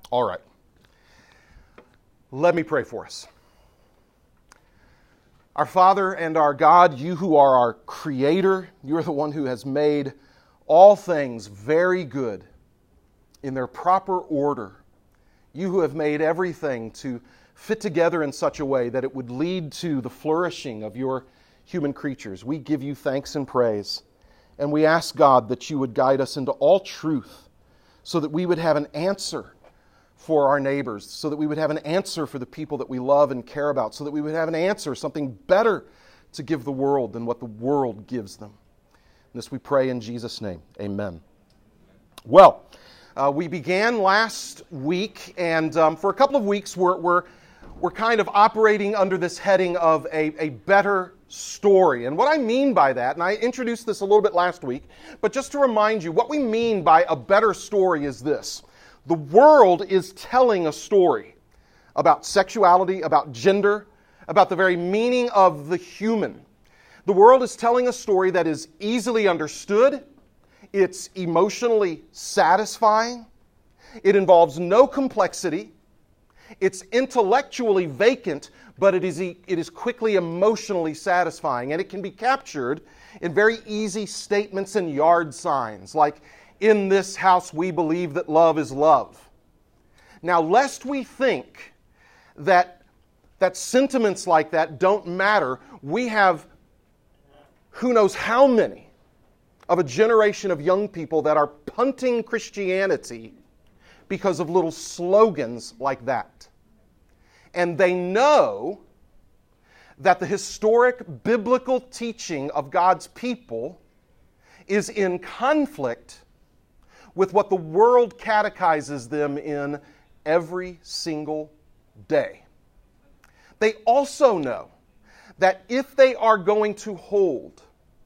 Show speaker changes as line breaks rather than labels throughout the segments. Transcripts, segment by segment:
All right. Let me pray for us. Our Father and our God, you who are our Creator, you are the one who has made all things very good in their proper order. You who have made everything to fit together in such a way that it would lead to the flourishing of your human creatures. We give you thanks and praise. And we ask, God, that you would guide us into all truth so that we would have an answer for our neighbors, so that we would have an answer for the people that we love and care about, so that we would have an answer, something better to give the world than what the world gives them. And this we pray in Jesus' name. Amen. Well, we began last week, and for a couple of weeks we're kind of operating under this heading of a better story. And what I mean by that, and I introduced this a little bit last week, but just to remind you, what we mean by a better story is this. The world is telling a story about sexuality, about gender, about the very meaning of the human. The world is telling a story that is easily understood, it's emotionally satisfying, it involves no complexity, it's intellectually vacant, but it is quickly emotionally satisfying, and it can be captured in very easy statements and yard signs, like, "In this house we believe that love is love." Now, lest we think that sentiments like that don't matter, we have who knows how many of a generation of young people that are punting Christianity because of little slogans like that. And they know that the historic biblical teaching of God's people is in conflict with what the world catechizes them in every single day. They also know that if they are going to hold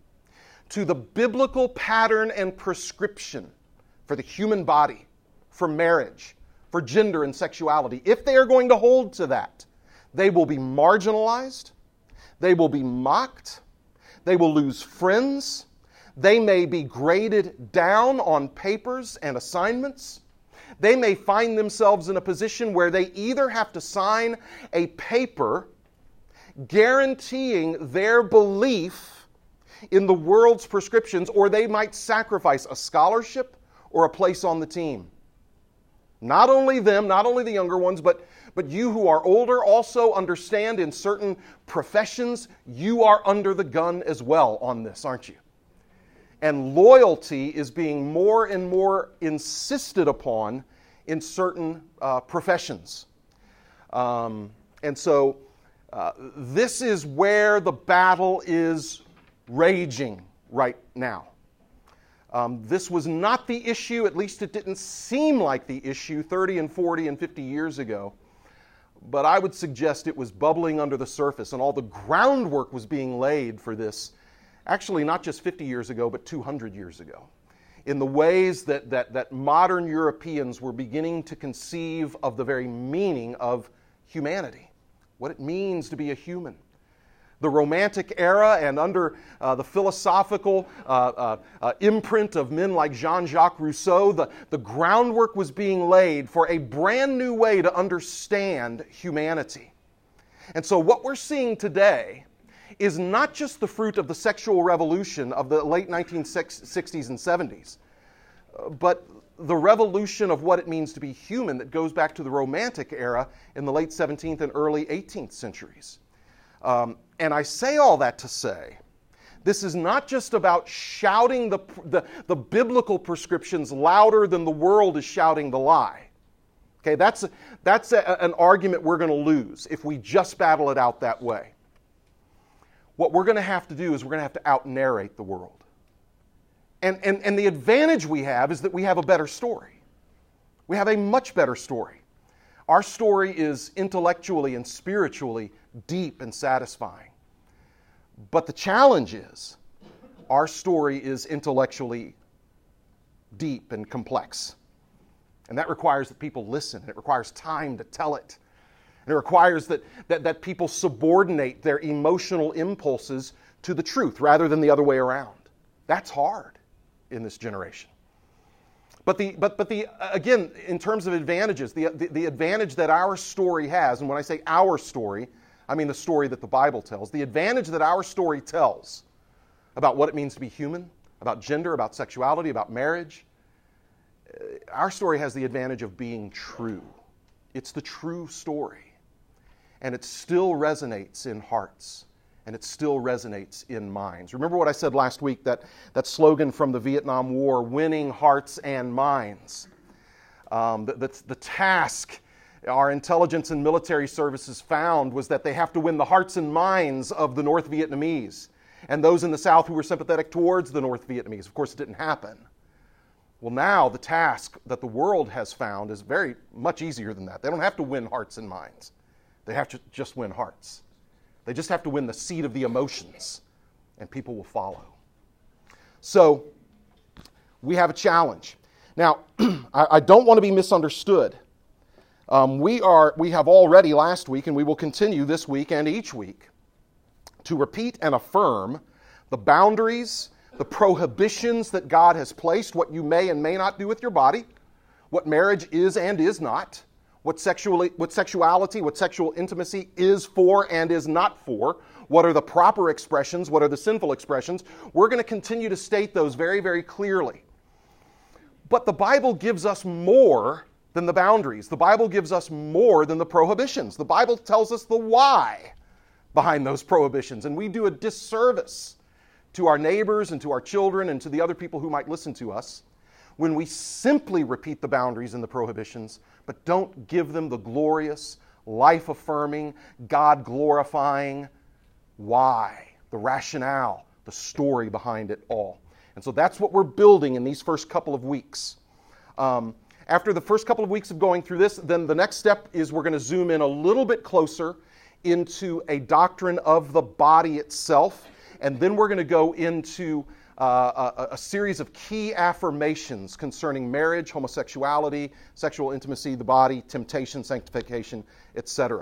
to the biblical pattern and prescription for the human body, for marriage, for gender and sexuality, if they are going to hold to that, they will be marginalized, they will be mocked, they will lose friends, they may be graded down on papers and assignments. They may find themselves in a position where they either have to sign a paper guaranteeing their belief in the world's prescriptions, or they might sacrifice a scholarship or a place on the team. Not only them, not only the younger ones, but you who are older also understand in certain professions, you are under the gun as well on this, aren't you? And loyalty is being more and more insisted upon in certain professions. And so this is where the battle is raging right now. This was not the issue, at least it didn't seem like the issue 30 and 40 and 50 years ago. But I would suggest it was bubbling under the surface, and all the groundwork was being laid for this. Actually, not just 50 years ago, but 200 years ago, in the ways that modern Europeans were beginning to conceive of the very meaning of humanity, what it means to be a human. The Romantic era, and under the philosophical imprint of men like Jean-Jacques Rousseau, the groundwork was being laid for a brand new way to understand humanity. And so what we're seeing today is not just the fruit of the sexual revolution of the late 1960s and 70s, but the revolution of what it means to be human that goes back to the Romantic era in the late 17th and early 18th centuries. And I say all that to say, this is not just about shouting the biblical prescriptions louder than the world is shouting the lie. Okay, that's an argument we're going to lose if we just battle it out that way. What we're going to have to do is we're going to have to out-narrate the world. And the advantage we have is that we have a better story. We have a much better story. Our story is intellectually and spiritually deep and satisfying. But the challenge is, our story is intellectually deep and complex. And that requires that people listen. It requires time to tell it. And it requires that people subordinate their emotional impulses to the truth rather than the other way around. That's hard in this generation. Again, in terms of advantages, the advantage that our story has, and when I say our story, I mean the story that the Bible tells, the advantage that our story tells about what it means to be human, about gender, about sexuality, about marriage, our story has the advantage of being true. It's the true story. And it still resonates in hearts. And it still resonates in minds. Remember what I said last week, that slogan from the Vietnam War, winning hearts and minds. The task our intelligence and military services found was that they have to win the hearts and minds of the North Vietnamese and those in the South who were sympathetic towards the North Vietnamese. Of course, it didn't happen. Well, now the task that the world has found is very much easier than that. They don't have to win hearts and minds. They have to just win hearts. They just have to win the seat of the emotions, and people will follow. So, we have a challenge. Now, I don't want to be misunderstood. We have already last week, and we will continue this week and each week, to repeat and affirm the boundaries, the prohibitions that God has placed, what you may and may not do with your body, what marriage is and is not, what sexuality, what sexual intimacy is for and is not for, what are the proper expressions, what are the sinful expressions. We're going to continue to state those very, very clearly. But the Bible gives us more than the boundaries. The Bible gives us more than the prohibitions. The Bible tells us the why behind those prohibitions, and we do a disservice to our neighbors and to our children and to the other people who might listen to us when we simply repeat the boundaries and the prohibitions, but don't give them the glorious, life-affirming, God-glorifying why, the rationale, the story behind it all. And so that's what we're building in these first couple of weeks. After the first couple of weeks of going through this, then the next step is we're going to zoom in a little bit closer into a doctrine of the body itself, and then we're going to go into a series of key affirmations concerning marriage, homosexuality, sexual intimacy, the body, temptation, sanctification, etc.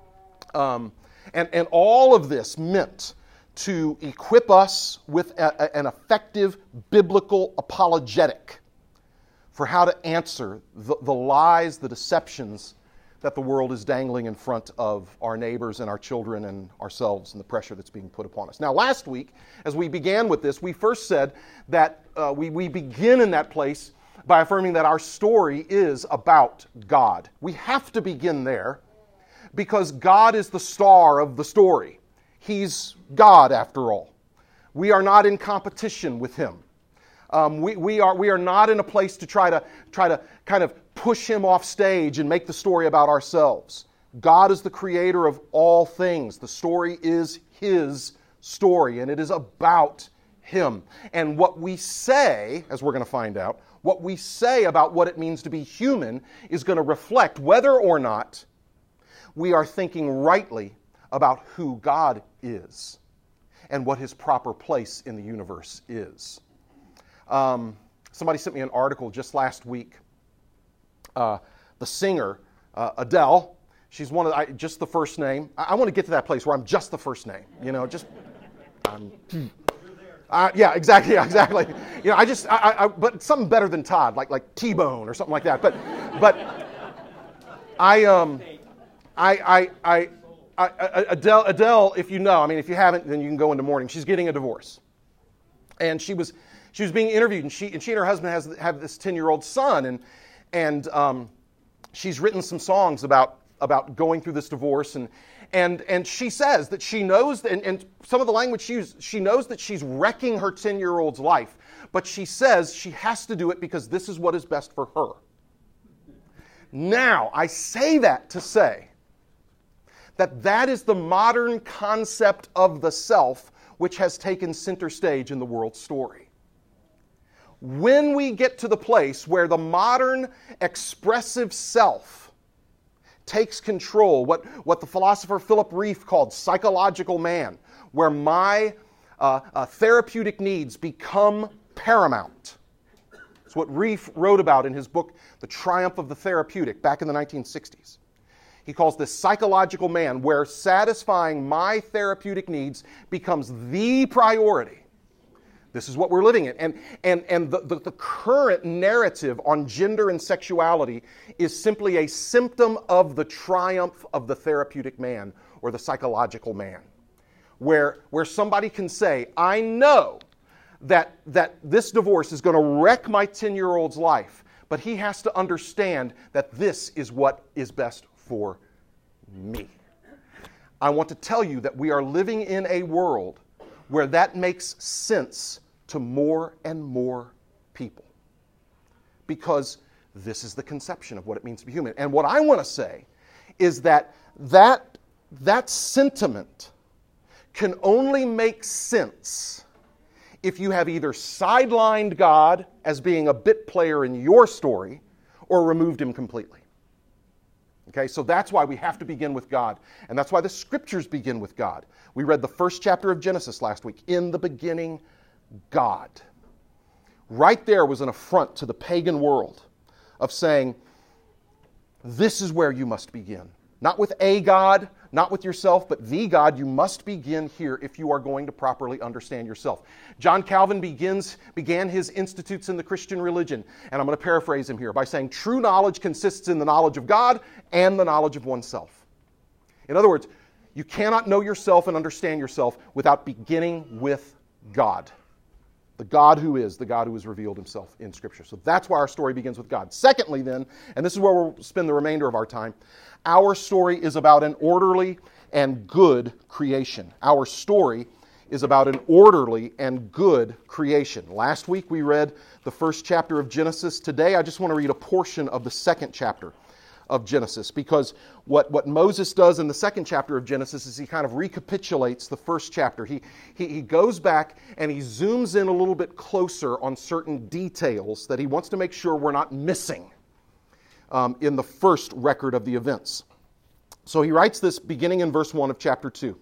And all of this meant to equip us with an effective biblical apologetic for how to answer the lies, the deceptions that the world is dangling in front of our neighbors and our children and ourselves and the pressure that's being put upon us. Now, last week, as we began with this, we first said that we begin in that place by affirming that our story is about God. We have to begin there because God is the star of the story. He's God, after all. We are not in competition with Him. We are not in a place to try to kind of push Him off stage and make the story about ourselves. God is the creator of all things. The story is His story, and it is about Him. And what we say, as we're going to find out, what we say about what it means to be human is going to reflect whether or not we are thinking rightly about who God is and what His proper place in the universe is. Somebody sent me an article just last week. The singer, Adele, she's one of just the first name. I want to get to that place where I'm just the first name. You know, just yeah, exactly. You know, but something better than Todd, like T-Bone or something like that. But Adele, if you know, I mean, if you haven't, then you can go into mourning. She's getting a divorce, and she was being interviewed, and she and her husband have this 10-year-old son, and she's written some songs about going through this divorce, and she says that she knows, and some of the language she used, she knows that she's wrecking her 10-year-old's life, but she says she has to do it because this is what is best for her. Now, I say that to say that is the modern concept of the self which has taken center stage in the world's story. When we get to the place where the modern expressive self takes control, what the philosopher Philip Rieff called psychological man, where my therapeutic needs become paramount. It's what Rieff wrote about in his book, The Triumph of the Therapeutic, back in the 1960s. He calls this psychological man, where satisfying my therapeutic needs becomes the priority. This is what we're living in. And the current narrative on gender and sexuality is simply a symptom of the triumph of the therapeutic man or the psychological man. Where somebody can say, I know that this divorce is going to wreck my 10-year-old's life, but he has to understand that this is what is best for me. I want to tell you that we are living in a world where that makes sense to more and more people, because this is the conception of what it means to be human. And what I want to say is that sentiment can only make sense if you have either sidelined God as being a bit player in your story or removed him completely. Okay, so that's why we have to begin with God. And that's why the scriptures begin with God. We read the first chapter of Genesis last week. In the beginning, God. Right there was an affront to the pagan world of saying, this is where you must begin. Not with a God, not with yourself, but the God. You must begin here if you are going to properly understand yourself. John Calvin began his Institutes in the Christian Religion, and I'm going to paraphrase him here by saying, true knowledge consists in the knowledge of God and the knowledge of oneself. In other words, you cannot know yourself and understand yourself without beginning with God. The God who is, the God who has revealed himself in Scripture. So that's why our story begins with God. Secondly then, and this is where we'll spend the remainder of our time, our story is about an orderly and good creation. Our story is about an orderly and good creation. Last week we read the first chapter of Genesis. Today I just want to read a portion of the second chapter of Genesis, because what Moses does in the second chapter of Genesis is he kind of recapitulates the first chapter. He goes back and he zooms in a little bit closer on certain details that he wants to make sure we're not missing in the first record of the events. So he writes this beginning in verse 1 of chapter 2.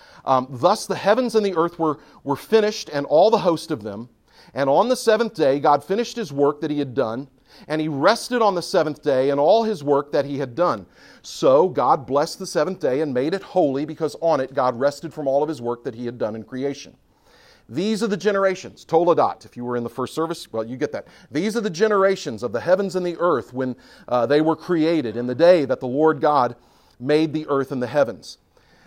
Thus the heavens and the earth were finished, and all the host of them. And on the seventh day God finished his work that he had done, and he rested on the seventh day and all his work that he had done. So God blessed the seventh day and made it holy, because on it God rested from all of his work that he had done in creation. These are the generations, Toledot, if you were in the first service, well, you get that. These are the generations of the heavens and the earth when they were created, in the day that the Lord God made the earth and the heavens.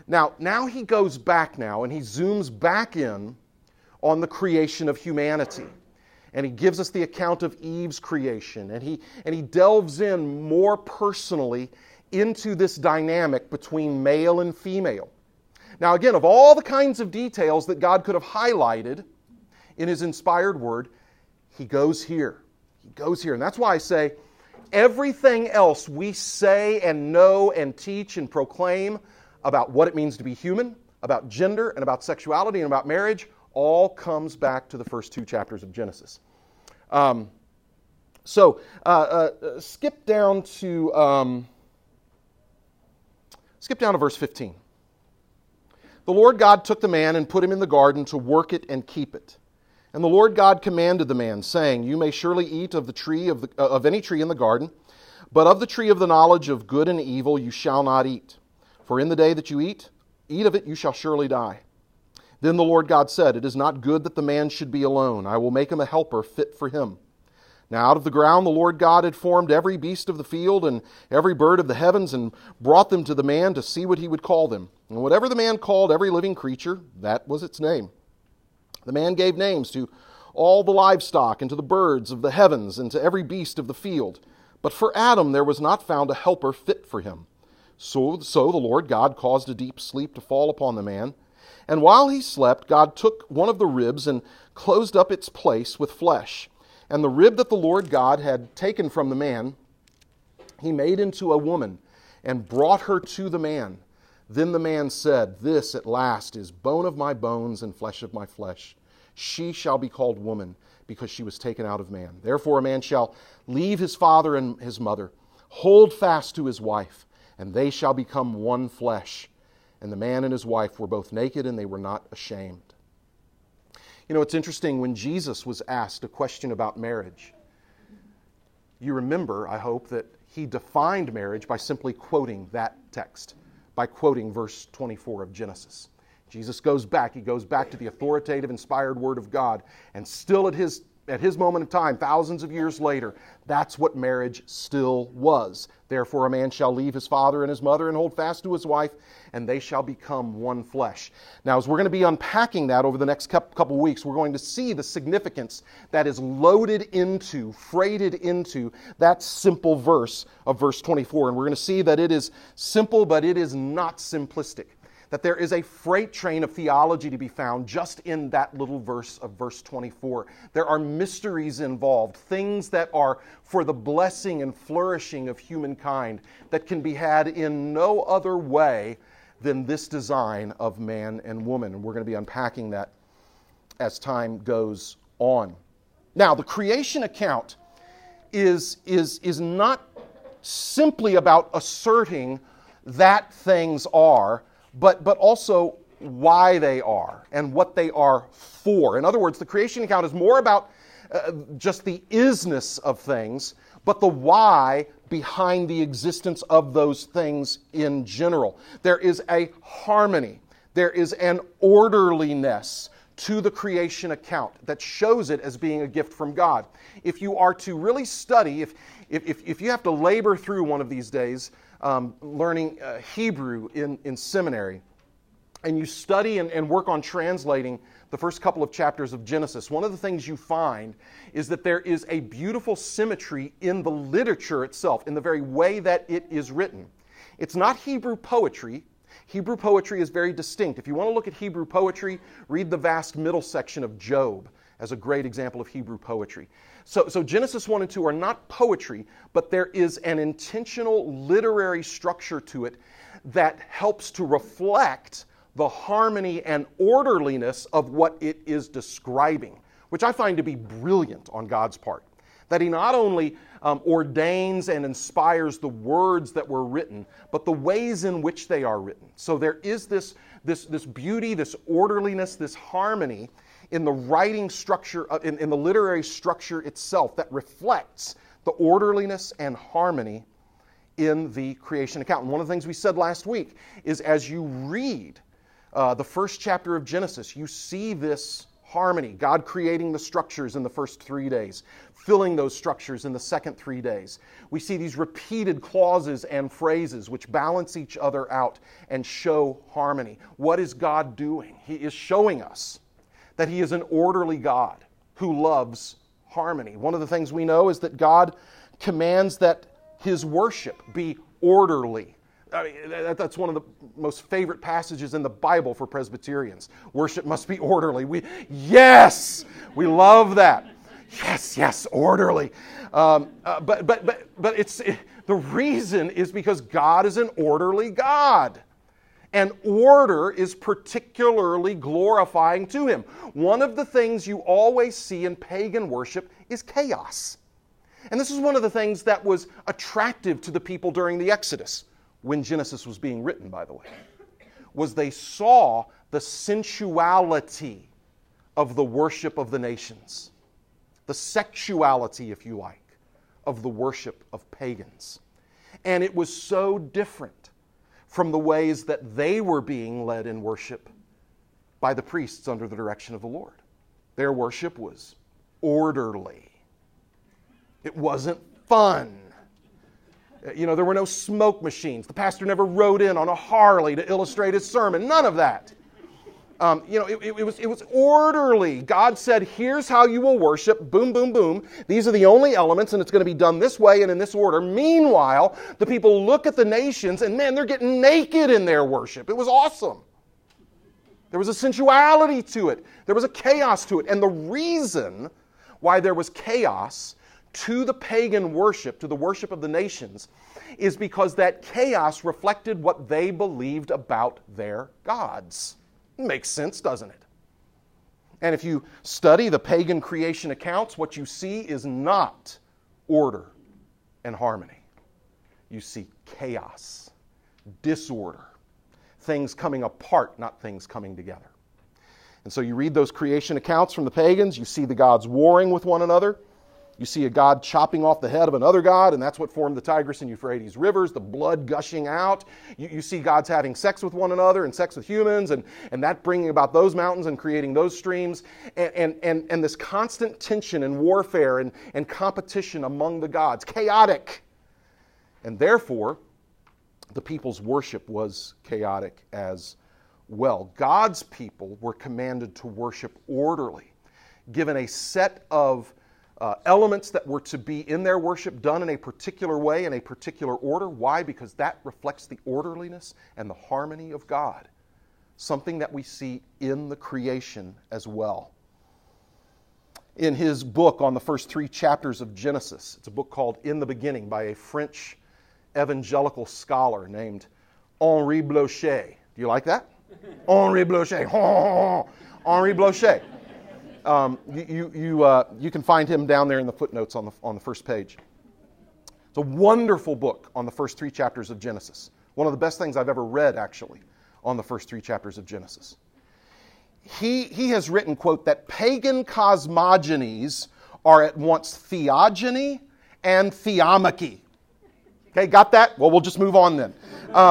Now he goes back now and he zooms back in on the creation of humanity. And he gives us the account of Eve's creation. And he delves in more personally into this dynamic between male and female. Now again, of all the kinds of details that God could have highlighted in his inspired word, he goes here. He goes here. And that's why I say everything else we say and know and teach and proclaim about what it means to be human, about gender and about sexuality and about marriage, all comes back to the first two chapters of Genesis. Skip down to verse 15. The Lord God took the man and put him in the garden to work it and keep it. And the Lord God commanded the man, saying, You may surely eat of the tree of any tree in the garden, but of the tree of the knowledge of good and evil you shall not eat. For in the day that you eat of it, you shall surely die. Then the Lord God said, It is not good that the man should be alone. I will make him a helper fit for him. Now out of the ground the Lord God had formed every beast of the field and every bird of the heavens, and brought them to the man to see what he would call them. And whatever the man called every living creature, that was its name. The man gave names to all the livestock, and to the birds of the heavens, and to every beast of the field. But for Adam there was not found a helper fit for him. So the Lord God caused a deep sleep to fall upon the man. And while he slept, God took one of the ribs and closed up its place with flesh. And the rib that the Lord God had taken from the man, he made into a woman and brought her to the man. Then the man said, This at last is bone of my bones and flesh of my flesh. She shall be called woman, because she was taken out of man. Therefore a man shall leave his father and his mother, hold fast to his wife, and they shall become one flesh. And the man and his wife were both naked, and they were not ashamed. You know, it's interesting, when Jesus was asked a question about marriage, you remember, I hope, that he defined marriage by simply quoting that text, by quoting verse 24 of Genesis. Jesus goes back. He goes back to the authoritative, inspired Word of God. And still at his moment in time, thousands of years later, that's what marriage still was. Therefore, a man shall leave his father and his mother and hold fast to his wife, and they shall become one flesh. Now, as we're going to be unpacking that over the next couple weeks, we're going to see the significance that is loaded into, freighted into that simple verse of verse 24. And we're going to see that it is simple, but it is not simplistic. That there is a freight train of theology to be found just in that little verse of verse 24. There are mysteries involved, things that are for the blessing and flourishing of humankind that can be had in no other way than this design of man and woman. And we're going to be unpacking that as time goes on. Now, the creation account is not simply about asserting that things are, but also why they are and what they are for. In other words, the creation account is more about just the isness of things, but the why behind the existence of those things in general. There is a harmony. There is an orderliness to the creation account that shows it as being a gift from God. If you are to really study, if you have to labor through one of these days, learning Hebrew in seminary, and you study and work on translating the first couple of chapters of Genesis, one of the things you find is that there is a beautiful symmetry in the literature itself, in the very way that it is written. It's not Hebrew poetry. Hebrew poetry is very distinct. If you want to look at Hebrew poetry, read the vast middle section of Job as a great example of Hebrew poetry. So Genesis 1 and 2 are not poetry, but there is an intentional literary structure to it that helps to reflect the harmony and orderliness of what it is describing, which I find to be brilliant on God's part. That He not only ordains and inspires the words that were written, but the ways in which they are written. So there is this beauty, this orderliness, this harmony in the writing structure, in the literary structure itself that reflects the orderliness and harmony in the creation account. And one of the things we said last week is as you read the first chapter of Genesis, you see this harmony, God creating the structures in the first 3 days, filling those structures in the second 3 days. We see these repeated clauses and phrases which balance each other out and show harmony. What is God doing? He is showing us that He is an orderly God who loves harmony. One of the things we know is that God commands that His worship be orderly. I mean, that's one of the most favorite passages in the Bible for Presbyterians. Worship must be orderly. We love that. Yes, orderly. But the reason is because God is an orderly God. And order is particularly glorifying to Him. One of the things you always see in pagan worship is chaos. And this is one of the things that was attractive to the people during the Exodus, when Genesis was being written, by the way, was they saw the sensuality of the worship of the nations, the sexuality, if you like, of the worship of pagans. And it was so different from the ways that they were being led in worship by the priests under the direction of the Lord. Their worship was orderly. It wasn't fun. There were no smoke machines. The pastor never rode in on a Harley to illustrate his sermon. None of that. It was orderly. God said, here's how you will worship. Boom, boom, boom. These are the only elements, and it's going to be done this way and in this order. Meanwhile, the people look at the nations, and man, they're getting naked in their worship. It was awesome. There was a sensuality to it. There was a chaos to it. And the reason why there was chaos to the pagan worship, to the worship of the nations, is because that chaos reflected what they believed about their gods. Makes sense, doesn't it? And if you study the pagan creation accounts, what you see is not order and harmony. You see chaos, disorder, things coming apart, not things coming together. And so you read those creation accounts from the pagans, you see the gods warring with one another. You see a god chopping off the head of another god, and that's what formed the Tigris and Euphrates rivers, the blood gushing out. You see gods having sex with one another and sex with humans, and that bringing about those mountains and creating those streams. And this constant tension and warfare and competition among the gods, chaotic. And therefore, the people's worship was chaotic as well. God's people were commanded to worship orderly, given a set of elements that were to be in their worship done in a particular way, in a particular order. Why? Because that reflects the orderliness and the harmony of God, something that we see in the creation as well. In his book on the first 3 chapters of Genesis, it's a book called In the Beginning by a French evangelical scholar named Henri Blocher. Do you like that? Henri Blocher. Henri Blocher. You can find him down there in the footnotes on the first page. It's a wonderful book on the first 3 chapters of Genesis. One of the best things I've ever read, actually, on the first 3 chapters of Genesis. He has written, quote, that pagan cosmogonies are at once theogony and theomachy. Okay, got that? Well, we'll just move on then.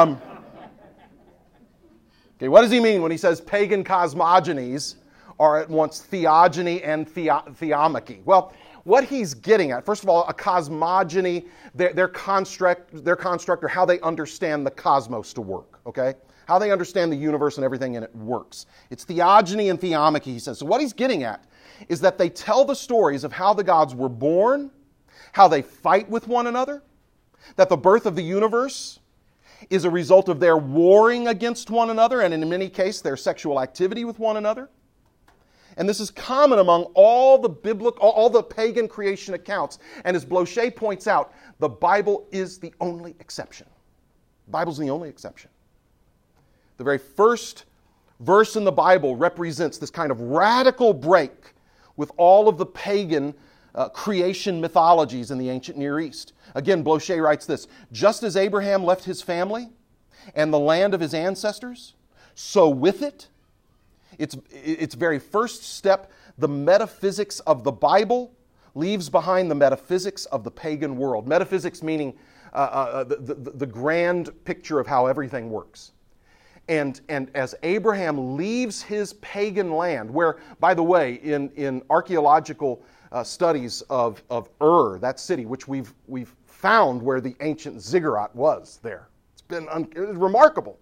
Okay, what does he mean when he says pagan cosmogonies are at once theogony and theomachy? Well, what he's getting at, first of all, a cosmogony, their construct, or how they understand the cosmos to work, okay? How they understand the universe and everything in it works. It's theogony and theomachy, he says. So what he's getting at is that they tell the stories of how the gods were born, how they fight with one another, that the birth of the universe is a result of their warring against one another, and in many cases, their sexual activity with one another. And this is common among all the pagan creation accounts. And as Blocher points out, the Bible is the only exception. The Bible's the only exception. The very first verse in the Bible represents this kind of radical break with all of the pagan creation mythologies in the ancient Near East. Again, Blocher writes this: just as Abraham left his family and the land of his ancestors, so with it, its very first step, the metaphysics of the Bible leaves behind the metaphysics of the pagan world. Metaphysics meaning the grand picture of how everything works. And as Abraham leaves his pagan land, where, by the way, in archaeological studies of Ur, that city, which we've found where the ancient ziggurat was there. It was remarkable.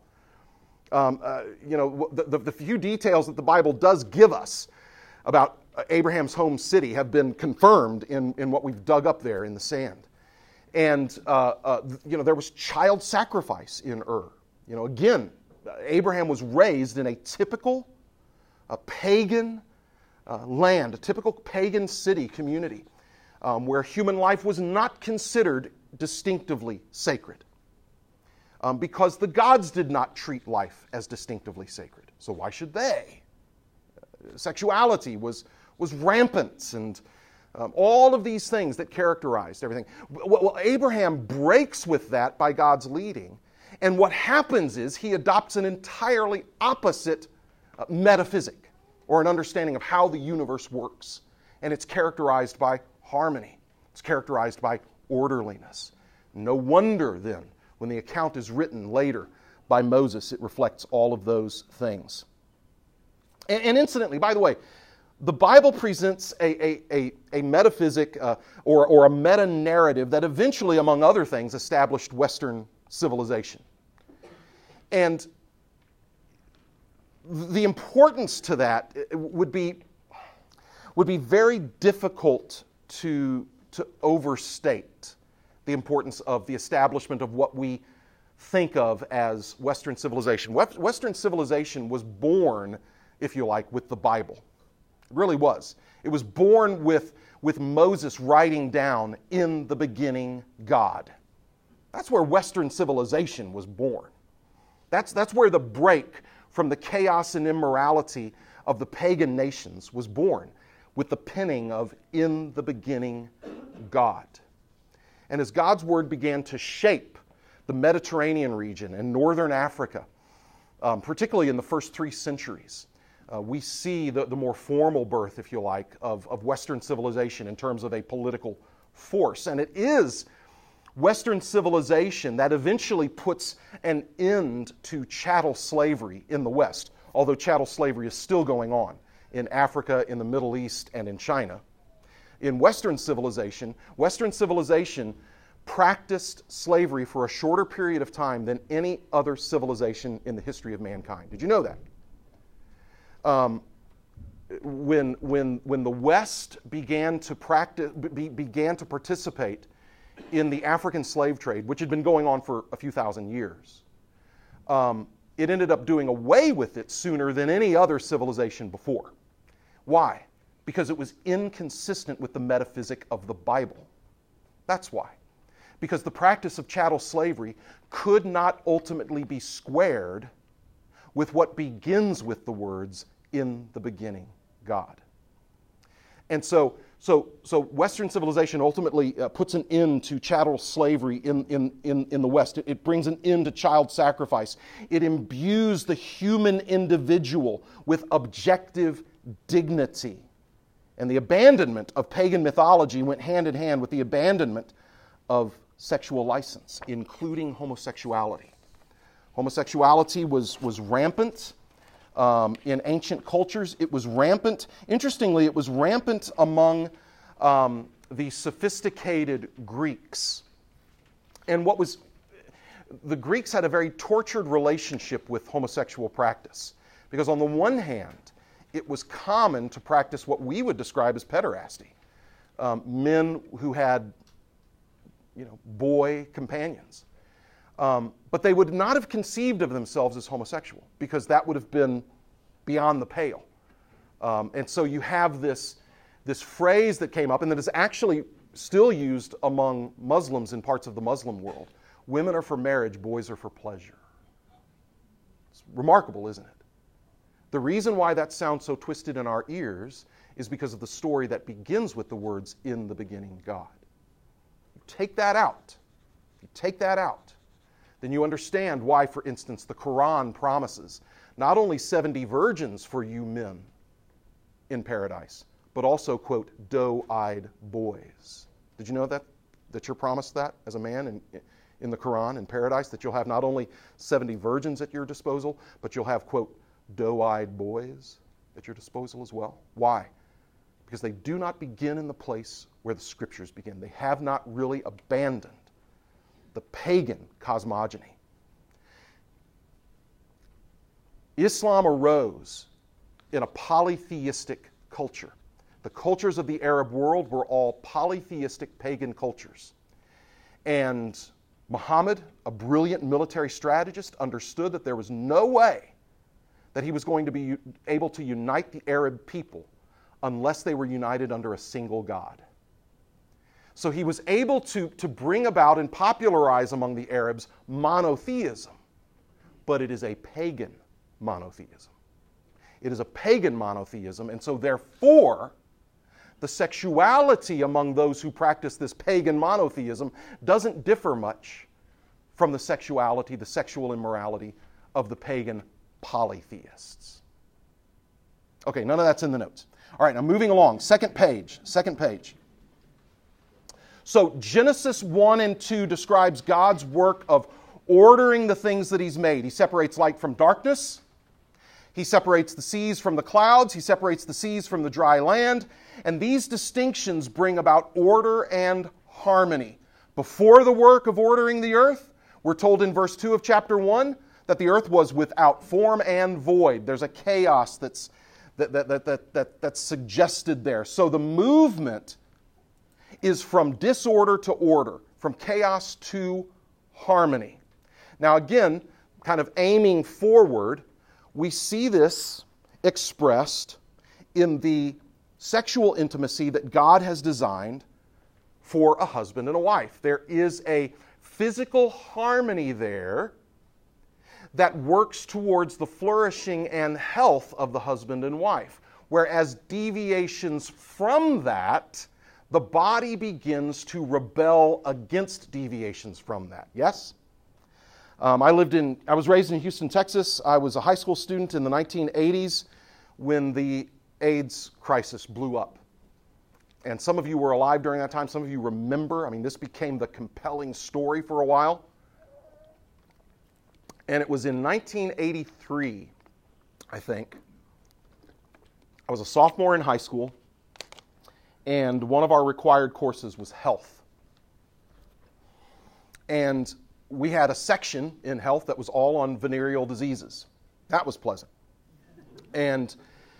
The few details that the Bible does give us about Abraham's home city have been confirmed in what we've dug up there in the sand. And, there was child sacrifice in Ur. Again, Abraham was raised in a typical pagan land, a typical pagan city community where human life was not considered distinctively sacred. Because the gods did not treat life as distinctively sacred. So why should they? Sexuality was rampant, and all of these things that characterized everything. Well, Abraham breaks with that by God's leading, and what happens is he adopts an entirely opposite metaphysic, or an understanding of how the universe works. And it's characterized by harmony. It's characterized by orderliness. No wonder, then, when the account is written later by Moses, it reflects all of those things. And incidentally, by the way, the Bible presents a metaphysic or a meta-narrative that eventually, among other things, established Western civilization. And the importance to that would be very difficult to overstate. The importance of the establishment of what we think of as Western civilization. Western civilization was born, if you like, with the Bible. It really was. It was born with Moses writing down, "In the beginning, God." That's where Western civilization was born. That's where the break from the chaos and immorality of the pagan nations was born, with the penning of "In the beginning, God." And as God's Word began to shape the Mediterranean region and northern Africa, particularly in the first 3 centuries, We see the more formal birth, if you like, of Western civilization in terms of a political force. And it is Western civilization that eventually puts an end to chattel slavery in the West, although chattel slavery is still going on in Africa, in the Middle East, and in China. In Western civilization practiced slavery for a shorter period of time than any other civilization in the history of mankind. Did you know that? When the West began to participate in the African slave trade, which had been going on for a few thousand years, it ended up doing away with it sooner than any other civilization before. Why? Because it was inconsistent with the metaphysic of the Bible. That's why. Because the practice of chattel slavery could not ultimately be squared with what begins with the words, "In the beginning, God." And so Western civilization ultimately puts an end to chattel slavery in the West. It brings an end to child sacrifice. It imbues the human individual with objective dignity. And the abandonment of pagan mythology went hand in hand with the abandonment of sexual license, including homosexuality. Homosexuality was rampant in ancient cultures. It was rampant. Interestingly, it was rampant among the sophisticated Greeks. And the Greeks had a very tortured relationship with homosexual practice. Because on the one hand, it was common to practice what we would describe as pederasty. Men who had, boy companions. But they would not have conceived of themselves as homosexual because that would have been beyond the pale. And so you have this phrase that came up and that is actually still used among Muslims in parts of the Muslim world. Women are for marriage, boys are for pleasure. It's remarkable, isn't it? The reason why that sounds so twisted in our ears is because of the story that begins with the words, "In the beginning, God." You take that out. Then you understand why, for instance, the Quran promises not only 70 virgins for you men in paradise, but also, quote, doe-eyed boys. Did you know that you're promised that as a man in the Quran in paradise, that you'll have not only 70 virgins at your disposal, but you'll have, quote, doe-eyed boys at your disposal as well? Why? Because they do not begin in the place where the Scriptures begin. They have not really abandoned the pagan cosmogony. Islam arose in a polytheistic culture. The cultures of the Arab world were all polytheistic pagan cultures. And Muhammad, a brilliant military strategist, understood that there was no way that he was going to be able to unite the Arab people unless they were united under a single God. So he was able to bring about and popularize among the Arabs monotheism, but it is a pagan monotheism. It is a pagan monotheism, and so therefore, the sexuality among those who practice this pagan monotheism doesn't differ much from the sexuality, the sexual immorality of the pagan polytheists. Okay, none of that's in the notes. All right, now moving along, second page. So Genesis 1 and 2 describes God's work of ordering the things that He's made. He separates light from darkness. He separates the seas from the clouds. He separates the seas from the dry land. And these distinctions bring about order and harmony. Before the work of ordering the earth, we're told in verse 2 of chapter 1 that the earth was without form and void. There's a chaos that's suggested there. So the movement is from disorder to order, from chaos to harmony. Now again, kind of aiming forward, we see this expressed in the sexual intimacy that God has designed for a husband and a wife. There is a physical harmony there that works towards the flourishing and health of the husband and wife. Whereas deviations from that, the body begins to rebel against deviations from that. Yes? I was raised in Houston, Texas. I was a high school student in the 1980s when the AIDS crisis blew up. And some of you were alive during that time. Some of you remember. I mean, this became the compelling story for a while. And it was in 1983, I think. I was a sophomore in high school, and one of our required courses was health. And we had a section in health that was all on venereal diseases. That was pleasant. And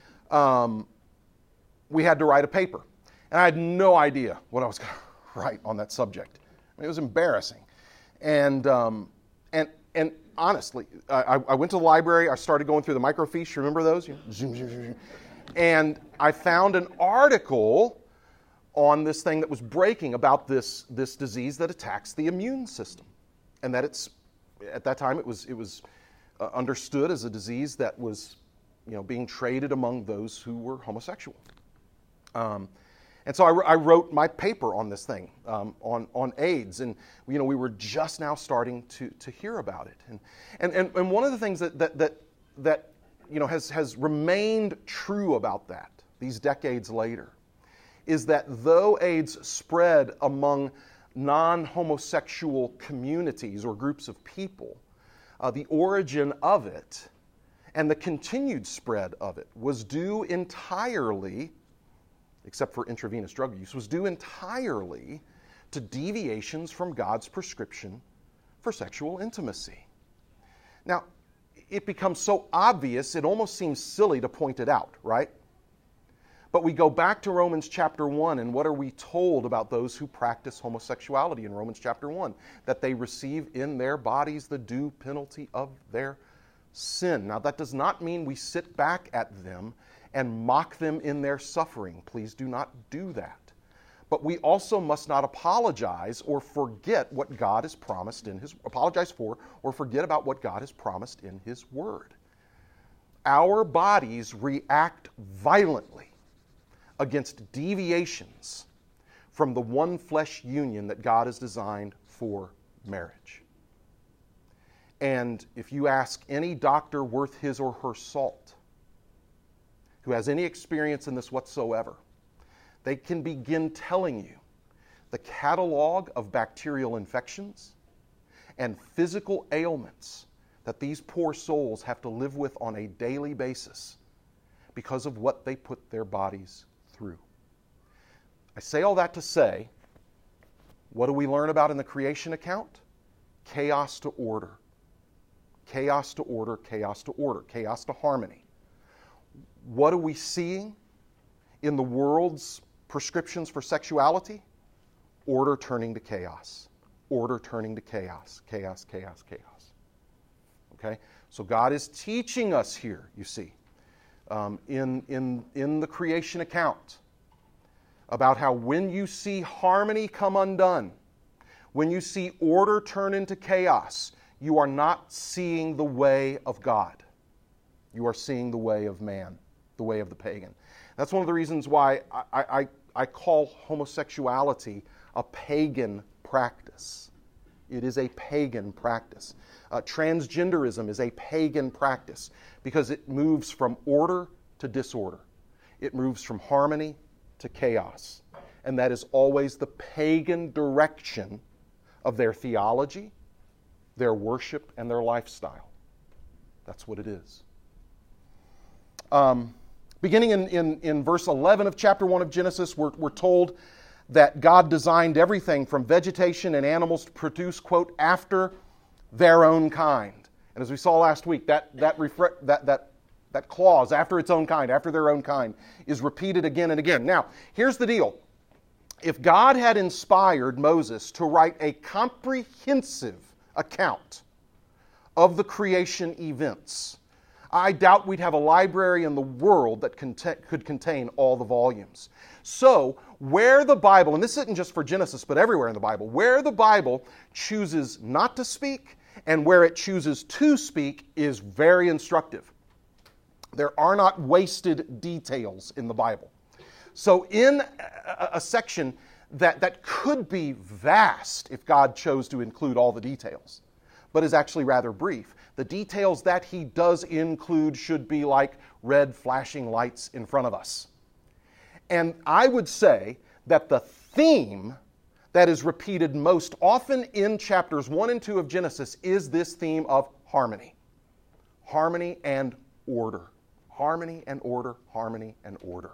we had to write a paper. And I had no idea what I was going to write on that subject. I mean, it was embarrassing. And honestly, I went to the library. I started going through the microfiche. Remember those? And I found an article on this thing that was breaking about this disease that attacks the immune system. And that at that time, it was understood as a disease that was, being traded among those who were homosexual. And so I wrote my paper on this thing, on AIDS, and we were just now starting to hear about it. And one of the things that has remained true about that these decades later is that though AIDS spread among non-homosexual communities or groups of people, the origin of it and the continued spread of it was due entirely, except for intravenous drug use, was due entirely to deviations from God's prescription for sexual intimacy. Now, it becomes so obvious, it almost seems silly to point it out, right? But we go back to Romans chapter 1, and what are we told about those who practice homosexuality in Romans chapter 1? That they receive in their bodies the due penalty of their sin. Now, that does not mean we sit back at them and mock them in their suffering. Please do not do that. But we also must not apologize or forget what God has promised apologize for or forget about what God has promised in His Word. Our bodies react violently against deviations from the one flesh union that God has designed for marriage. And if you ask any doctor worth his or her salt, who has any experience in this whatsoever, they can begin telling you the catalog of bacterial infections and physical ailments that these poor souls have to live with on a daily basis because of what they put their bodies through. I say all that to say, what do we learn about in the creation account? Chaos to order. Chaos to order, chaos to order, chaos to harmony. What are we seeing in the world's prescriptions for sexuality? Order turning to chaos. Order turning to chaos. Chaos, chaos, chaos. Okay? So God is teaching us here, you see, in the creation account about how when you see harmony come undone, when you see order turn into chaos, you are not seeing the way of God. You are seeing the way of man, the way of the pagan. That's one of the reasons why I call homosexuality a pagan practice. It is a pagan practice. Transgenderism is a pagan practice because it moves from order to disorder. It moves from harmony to chaos. And that is always the pagan direction of their theology, their worship, and their lifestyle. That's what it is. Beginning in verse 11 of chapter 1 of Genesis, we're told that God designed everything from vegetation and animals to produce, quote, after their own kind. And as we saw last week, that clause, after its own kind, after their own kind, is repeated again and again. Now, here's the deal. If God had inspired Moses to write a comprehensive account of the creation events, I doubt we'd have a library in the world that could contain all the volumes. So, where the Bible, and this isn't just for Genesis, but everywhere in the Bible, where the Bible chooses not to speak and where it chooses to speak is very instructive. There are not wasted details in the Bible. So in a section that could be vast if God chose to include all the details, but is actually rather brief. The details that he does include should be like red flashing lights in front of us. And I would say that the theme that is repeated most often in chapters 1 and 2 of Genesis is this theme of harmony. Harmony and order. Harmony and order, harmony and order.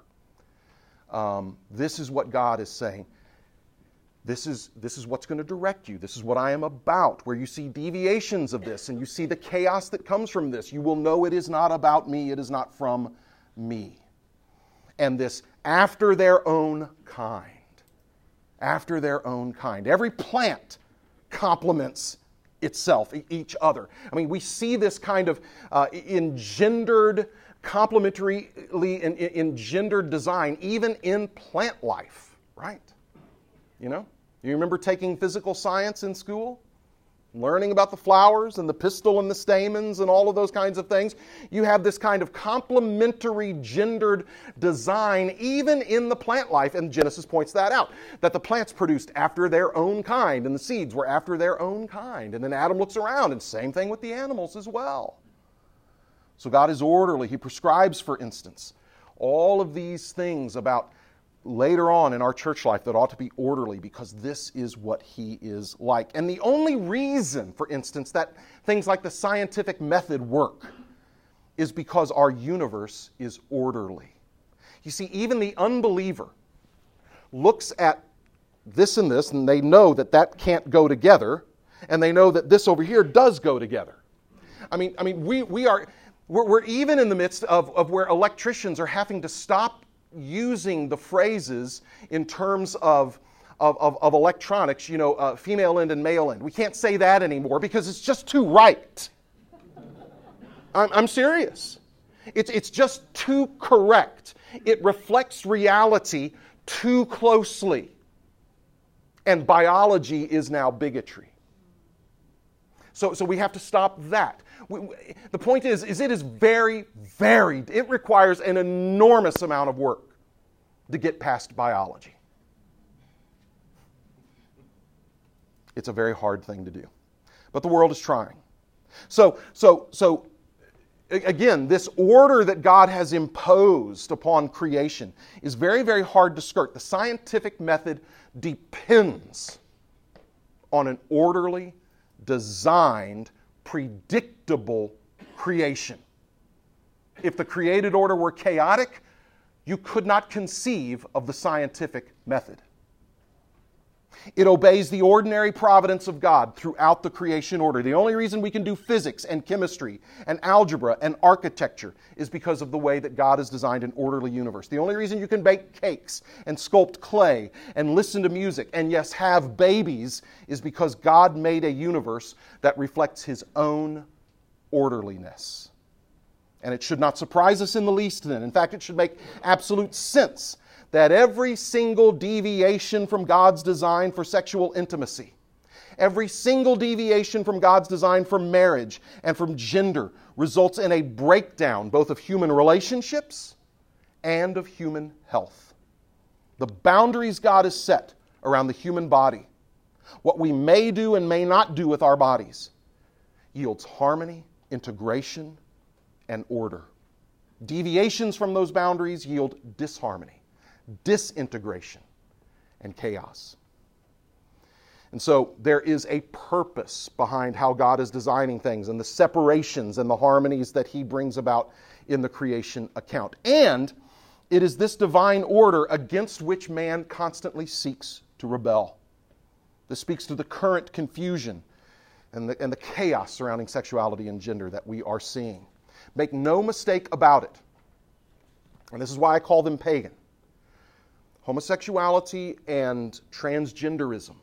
This is what God is saying. This is what's going to direct you. This is what I am about. Where you see deviations of this and you see the chaos that comes from this, you will know it is not about me, it is not from me. And this after their own kind. After their own kind. Every plant complements itself, each other. I mean, we see this kind of engendered, complementarily engendered design even in plant life, right? You know? You remember taking physical science in school? Learning about the flowers and the pistil and the stamens and all of those kinds of things. You have this kind of complementary gendered design even in the plant life, and Genesis points that out, that the plants produced after their own kind and the seeds were after their own kind. And then Adam looks around and same thing with the animals as well. So God is orderly. He prescribes, for instance, all of these things about later on in our church life that ought to be orderly because this is what He is like. And the only reason, for instance, that things like the scientific method work is because our universe is orderly. You see, even the unbeliever looks at this and this, and they know that that can't go together, and they know that this over here does go together. I mean, we're even in the midst of where electricians are having to stop using the phrases in terms of electronics, you know, female end and male end. We can't say that anymore because it's just too right. I'm serious. It's just too correct. It reflects reality too closely. And biology is now bigotry. So we have to stop that. The point is it is very varied. It requires an enormous amount of work to get past biology. It's a very hard thing to do. But the world is trying. So again, this order that God has imposed upon creation is very, very hard to skirt. The scientific method depends on an orderly, designed, predictable creation. If the created order were chaotic, you could not conceive of the scientific method. It obeys the ordinary providence of God throughout the creation order. The only reason we can do physics and chemistry and algebra and architecture is because of the way that God has designed an orderly universe. The only reason you can bake cakes and sculpt clay and listen to music and, yes, have babies is because God made a universe that reflects His own orderliness. And it should not surprise us in the least then. In fact, it should make absolute sense that every single deviation from God's design for sexual intimacy, every single deviation from God's design for marriage and from gender results in a breakdown both of human relationships and of human health. The boundaries God has set around the human body, what we may do and may not do with our bodies, yields harmony, integration, and order. Deviations from those boundaries yield disharmony, disintegration, and chaos. And so there is a purpose behind how God is designing things and the separations and the harmonies that He brings about in the creation account. And it is this divine order against which man constantly seeks to rebel. This speaks to the current confusion and the chaos surrounding sexuality and gender that we are seeing. Make no mistake about it. And this is why I call them pagan. Homosexuality and transgenderism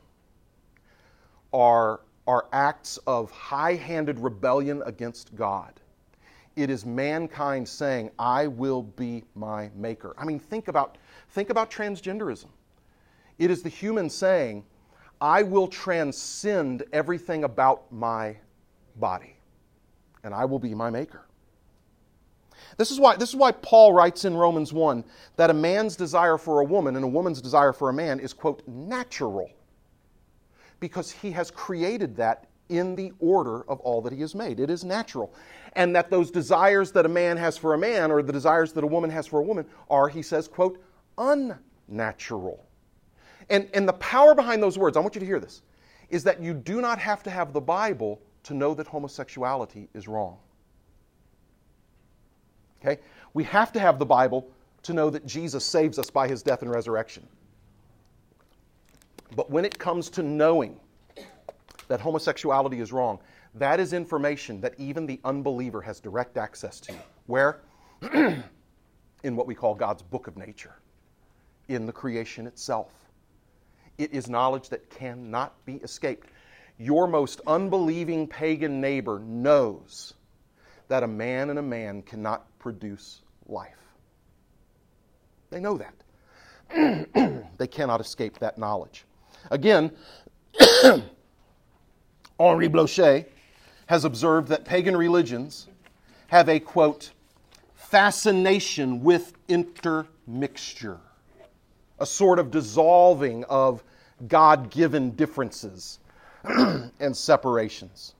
are acts of high-handed rebellion against God. It is mankind saying, I will be my maker. I mean, think about transgenderism. It is the human saying, I will transcend everything about my body, and I will be my maker. This is why Paul writes in Romans 1 that a man's desire for a woman and a woman's desire for a man is, quote, natural. Because he has created that in the order of all that he has made. It is natural. And that those desires that a man has for a man or the desires that a woman has for a woman are, he says, quote, unnatural. And the power behind those words, I want you to hear this, is that you do not have to have the Bible to know that homosexuality is wrong. Okay? We have to have the Bible to know that Jesus saves us by his death and resurrection. But when it comes to knowing that homosexuality is wrong, that is information that even the unbeliever has direct access to. Where? In what we call God's book of nature, in the creation itself. It is knowledge that cannot be escaped. Your most unbelieving pagan neighbor knows that a man and a man cannot produce life. They know that. They cannot escape that knowledge. Again, Henri Blocher has observed that pagan religions have a, quote, fascination with intermixture, a sort of dissolving of God-given differences and separations.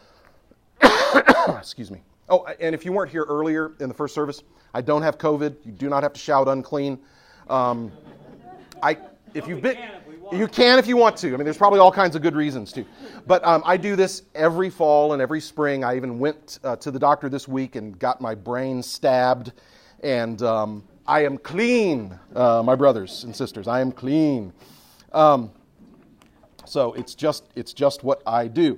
Excuse me. Oh, and if you weren't here earlier in the first service, I don't have COVID. You do not have to shout unclean. If you've been, you can if you want to. I mean, there's probably all kinds of good reasons to. But I do this every fall and every spring. I even went to the doctor this week and got my brain stabbed. And I am clean, my brothers and sisters. I am clean. So it's just what I do.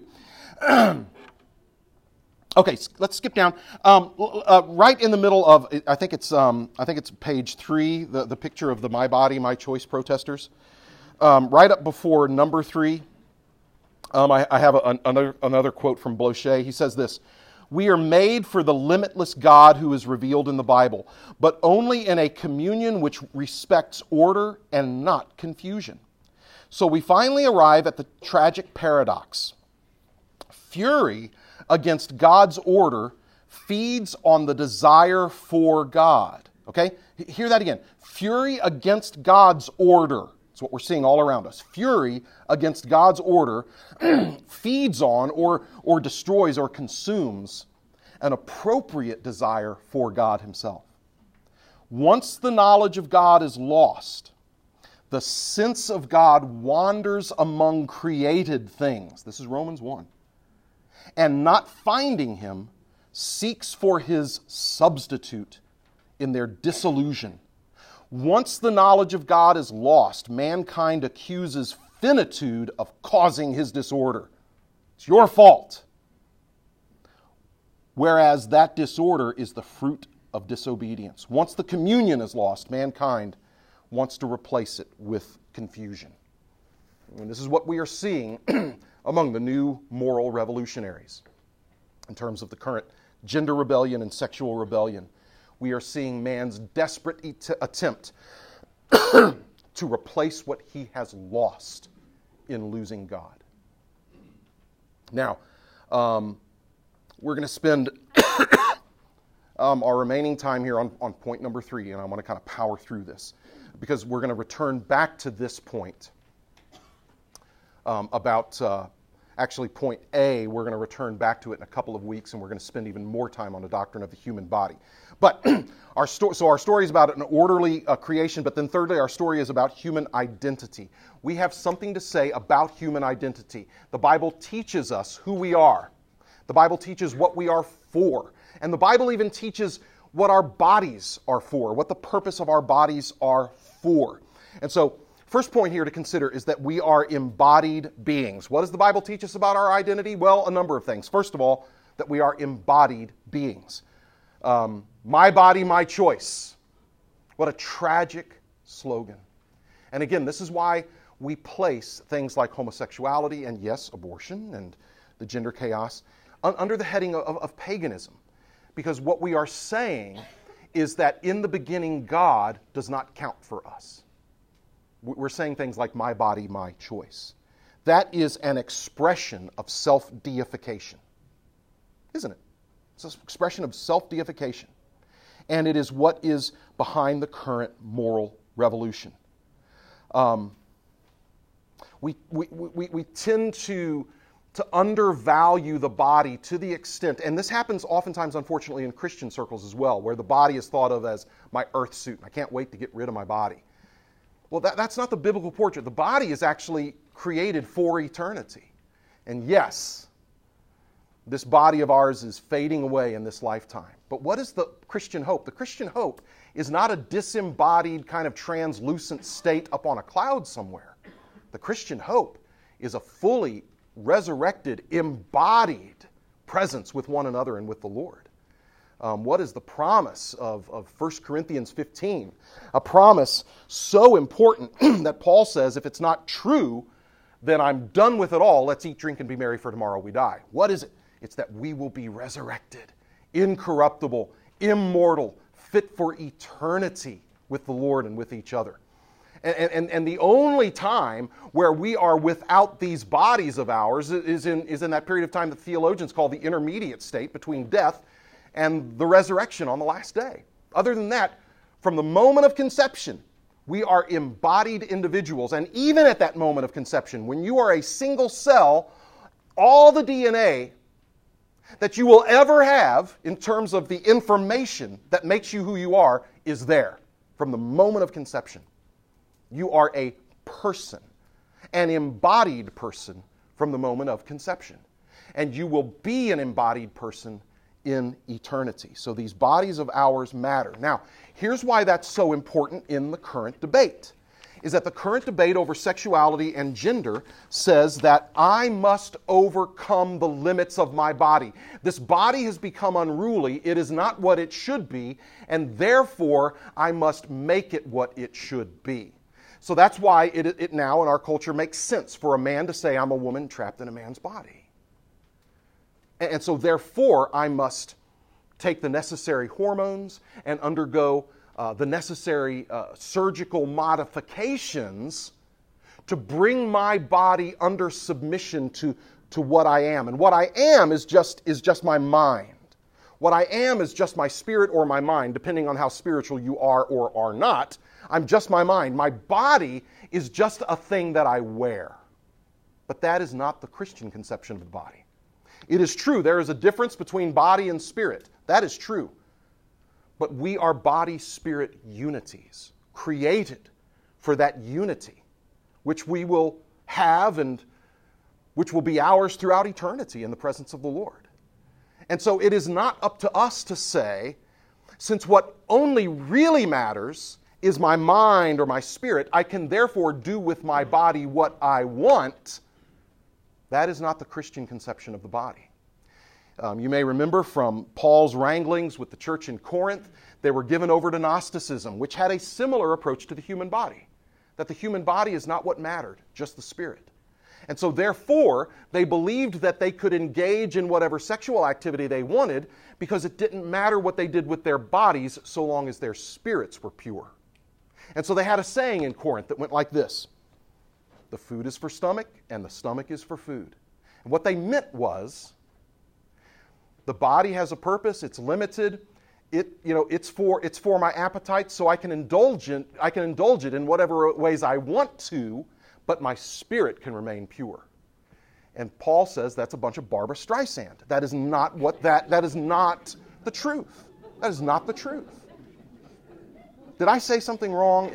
Okay, let's skip down. Right in the middle of, I think it's page 3, the picture of the My Body, My Choice protesters. Right up before number 3, I have another quote from Blocher. He says this: "We are made for the limitless God who is revealed in the Bible, but only in a communion which respects order and not confusion. So we finally arrive at the tragic paradox. Fury against God's order feeds on the desire for God." Okay? Hear that again. Fury against God's order. That's what we're seeing all around us. Fury against God's order feeds on or destroys or consumes an appropriate desire for God himself. Once the knowledge of God is lost, the sense of God wanders among created things. This is Romans 1. And not finding him, seeks for his substitute in their disillusion. Once the knowledge of God is lost, mankind accuses finitude of causing his disorder. It's your fault. Whereas that disorder is the fruit of disobedience. Once the communion is lost, mankind wants to replace it with confusion. And this is what we are seeing among the new moral revolutionaries in terms of the current gender rebellion and sexual rebellion. We are seeing man's desperate attempt to replace what he has lost in losing God. Now, we're going to spend our remaining time here on point number 3, and I want to kind of power through this because we're going to return back to this point about point A. We're going to return back to it in a couple of weeks, and we're going to spend even more time on the doctrine of the human body. But our story is about an orderly creation, but then thirdly, our story is about human identity. We have something to say about human identity. The Bible teaches us who we are. The Bible teaches what we are for. And the Bible even teaches what our bodies are for, what the purpose of our bodies are for. And so, first point here to consider is that we are embodied beings. What does the Bible teach us about our identity? Well, a number of things. First of all, that we are embodied beings. My body, my choice. What a tragic slogan. And again, this is why we place things like homosexuality and, yes, abortion and the gender chaos under the heading of paganism. Because what we are saying is that in the beginning, God does not count for us. We're saying things like, my body, my choice. That is an expression of self-deification, isn't it? It's an expression of self-deification. And it is what is behind the current moral revolution. We tend to to undervalue the body to the extent, and this happens oftentimes, unfortunately, in Christian circles as well, where the body is thought of as my earth suit. I can't wait to get rid of my body. Well, that's not the biblical portrait. The body is actually created for eternity. And yes, this body of ours is fading away in this lifetime. But what is the Christian hope? The Christian hope is not a disembodied kind of translucent state up on a cloud somewhere. The Christian hope is a fully resurrected, embodied presence with one another and with the Lord. What is the promise of 1 Corinthians 15? A promise so important that Paul says, if it's not true, then I'm done with it all. Let's eat, drink, and be merry, for tomorrow we die. What is it? It's that we will be resurrected, incorruptible, immortal, fit for eternity with the Lord and with each other. And the only time where we are without these bodies of ours is in that period of time that theologians call the intermediate state between death and the resurrection on the last day. Other than that, from the moment of conception, we are embodied individuals. And even at that moment of conception, when you are a single cell, all the DNA that you will ever have in terms of the information that makes you who you are is there from the moment of conception. You are a person, an embodied person from the moment of conception. And you will be an embodied person in eternity. So these bodies of ours matter. Now, here's why that's so important in the current debate, is that the current debate over sexuality and gender says that I must overcome the limits of my body. This body has become unruly. It is not what it should be, and therefore I must make it what it should be. So that's why it now in our culture makes sense for a man to say, I'm a woman trapped in a man's body. And so therefore, I must take the necessary hormones and undergo the necessary surgical modifications to bring my body under submission to what I am. And what I am is just my mind. What I am is just my spirit or my mind, depending on how spiritual you are or are not. I'm just my mind. My body is just a thing that I wear. But that is not the Christian conception of the body. It is true, there is a difference between body and spirit. That is true. But we are body-spirit unities, created for that unity, which we will have and which will be ours throughout eternity in the presence of the Lord. And so it is not up to us to say, since what only really matters is my mind or my spirit, I can therefore do with my body what I want. That is not the Christian conception of the body. You may remember from Paul's wranglings with the church in Corinth, they were given over to Gnosticism, which had a similar approach to the human body, that the human body is not what mattered, just the spirit. And so therefore, they believed that they could engage in whatever sexual activity they wanted because it didn't matter what they did with their bodies so long as their spirits were pure. And so they had a saying in Corinth that went like this: the food is for stomach and the stomach is for food. And what they meant was, the body has a purpose, it's limited, it's for my appetite, so I can indulge it in whatever ways I want to, but my spirit can remain pure. And Paul says that's a bunch of Barbra Streisand. That is not that is not the truth. That is not the truth. Did I say something wrong?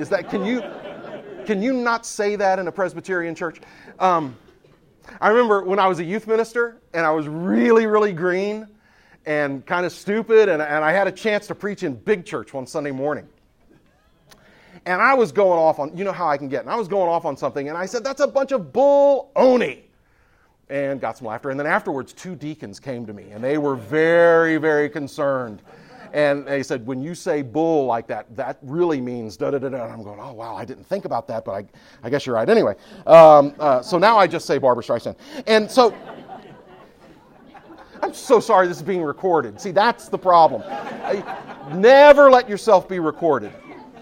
Can you not say that in a Presbyterian church? I remember when I was a youth minister and I was really, really green and kind of stupid, and I had a chance to preach in big church one Sunday morning. And I was going off on, you know how I can get, and I was going off on something, and I said, that's a bunch of bull-oni. And got some laughter. And then afterwards, 2 deacons came to me, and they were very, very concerned. And they said, when you say bull like that, that really means da-da-da-da. And I'm going, oh, wow, I didn't think about that, but I guess you're right. Anyway, so now I just say Barbra Streisand. And so, I'm so sorry this is being recorded. See, that's the problem. Never let yourself be recorded.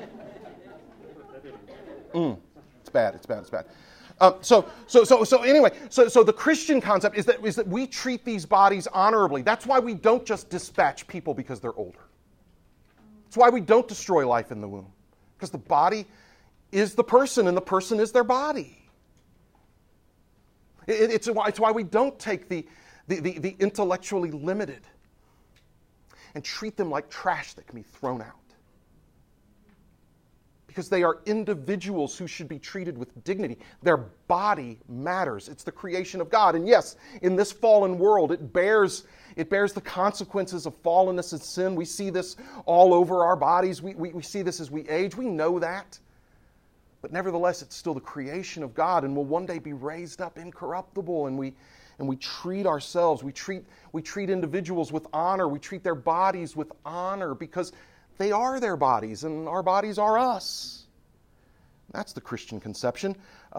It's bad. So anyway, the Christian concept is that we treat these bodies honorably. That's why we don't just dispatch people because they're older. That's why we don't destroy life in the womb. Because the body is the person and the person is their body. It's why we don't take the intellectually limited and treat them like trash that can be thrown out. Because they are individuals who should be treated with dignity. Their body matters. It's the creation of God. And yes, in this fallen world, it bears the consequences of fallenness and sin. We see this all over our bodies. We see this as we age. We know that. But nevertheless, it's still the creation of God and will one day be raised up incorruptible. And we treat ourselves, we treat individuals with honor. We treat their bodies with honor because they are their bodies, and our bodies are us. That's the Christian conception.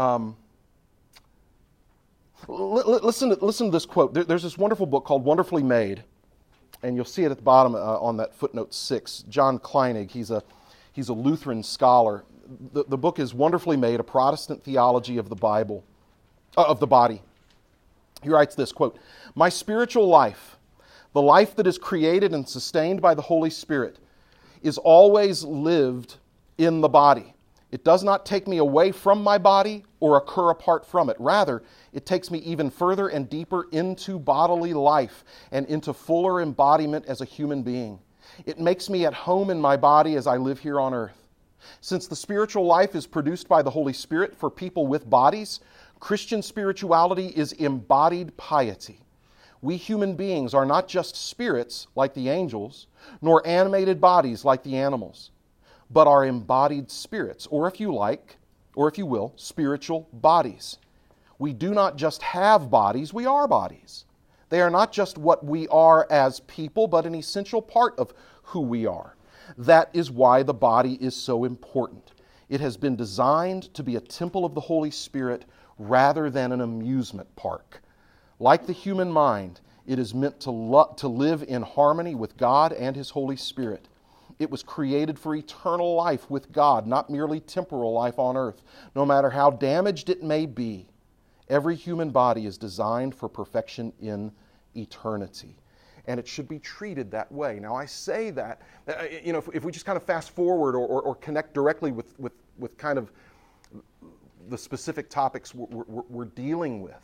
Listen to this quote. There's this wonderful book called Wonderfully Made, and you'll see it at the bottom on that footnote 6. John Kleinig, he's a Lutheran scholar. The book is Wonderfully Made, A Protestant Theology of the Bible, of the Body. He writes this, quote, "My spiritual life, the life that is created and sustained by the Holy Spirit, is always lived in the body. It does not take me away from my body or occur apart from it. Rather, it takes me even further and deeper into bodily life and into fuller embodiment as a human being. It makes me at home in my body as I live here on earth. Since the spiritual life is produced by the Holy Spirit for people with bodies, Christian spirituality is embodied piety. We human beings are not just spirits like the angels, nor animated bodies like the animals, but are embodied spirits, or if you will, spiritual bodies. We do not just have bodies, we are bodies. They are not just what we are as people, but an essential part of who we are. That is why the body is so important. It has been designed to be a temple of the Holy Spirit rather than an amusement park. Like the human mind, it is meant to live in harmony with God and His Holy Spirit. It was created for eternal life with God, not merely temporal life on earth. No matter how damaged it may be, every human body is designed for perfection in eternity. And it should be treated that way. Now, I say that, if we just kind of fast forward or connect directly with kind of the specific topics we're dealing with,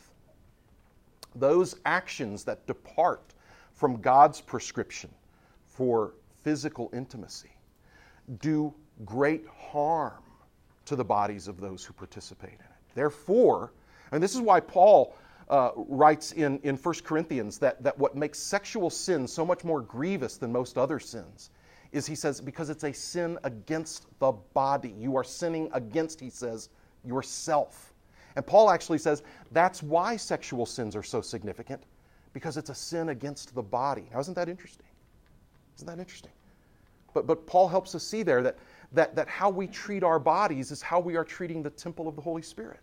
those actions that depart from God's prescription for physical intimacy do great harm to the bodies of those who participate in it. Therefore, and this is why Paul writes in 1 Corinthians that what makes sexual sin so much more grievous than most other sins is, he says, because it's a sin against the body. You are sinning against, he says, yourself. And Paul actually says that's why sexual sins are so significant, because it's a sin against the body. Now, isn't that interesting? Isn't that interesting? But Paul helps us see there that how we treat our bodies is how we are treating the temple of the Holy Spirit.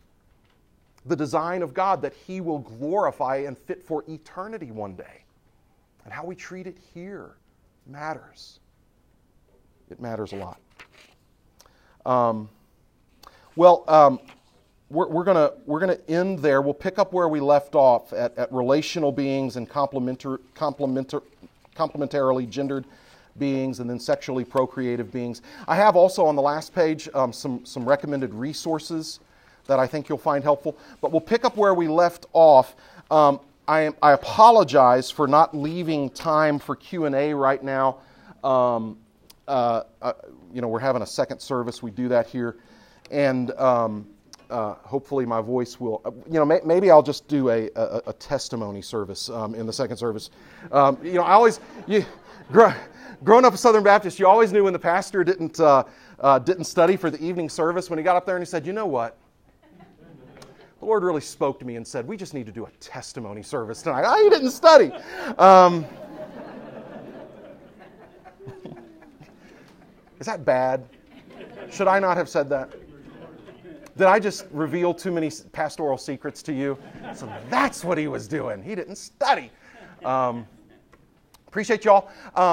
The design of God that He will glorify and fit for eternity one day. And how we treat it here matters. It matters a lot. We're gonna end there. We'll pick up where we left off at relational beings and complementarily gendered beings, and then sexually procreative beings. I have also on the last page some recommended resources that I think you'll find helpful. But we'll pick up where we left off. I apologize for not leaving time for Q&A right now. We're having a second service. We do that here, and hopefully my voice will. Maybe I'll just do a testimony service in the second service. Growing up a Southern Baptist, you always knew when the pastor didn't study for the evening service. When he got up there and he said, "You know what? The Lord really spoke to me and said, we just need to do a testimony service tonight." Oh, you didn't study. Is that bad? Should I not have said that? Did I just reveal too many pastoral secrets to you? So that's what he was doing. He didn't study. Appreciate y'all.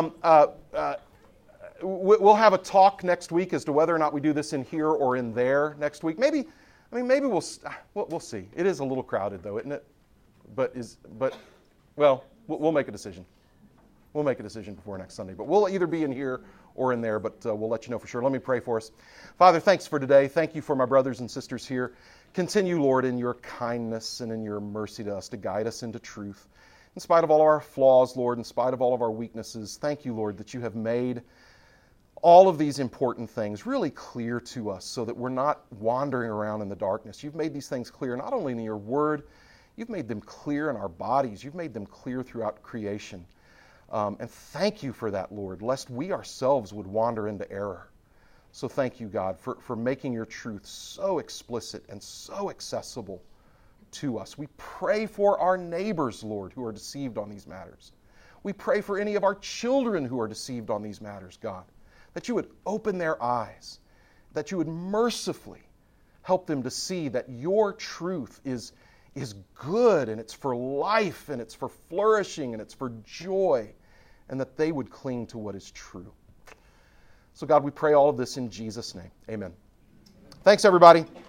We'll have a talk next week as to whether or not we do this in here or in there next week. Maybe we'll see. It is a little crowded, though, isn't it? We'll make a decision. We'll make a decision before next Sunday. But we'll either be in here or in there, but we'll let you know for sure. Let me pray for us. Father, thanks for today. Thank you for my brothers and sisters here. Continue, Lord, in your kindness and in your mercy to us to guide us into truth. In spite of all of our flaws, Lord, in spite of all of our weaknesses, thank you, Lord, that you have made all of these important things really clear to us so that we're not wandering around in the darkness. You've made these things clear not only in your word, you've made them clear in our bodies. You've made them clear throughout creation. And thank you for that, Lord, lest we ourselves would wander into error. So thank you, God, for making your truth so explicit and so accessible to us. We pray for our neighbors, Lord, who are deceived on these matters. We pray for any of our children who are deceived on these matters, God, that you would open their eyes, that you would mercifully help them to see that your truth is good, and it's for life, and it's for flourishing, and it's for joy, and that they would cling to what is true. So God, we pray all of this in Jesus' name. Amen. Thanks, everybody.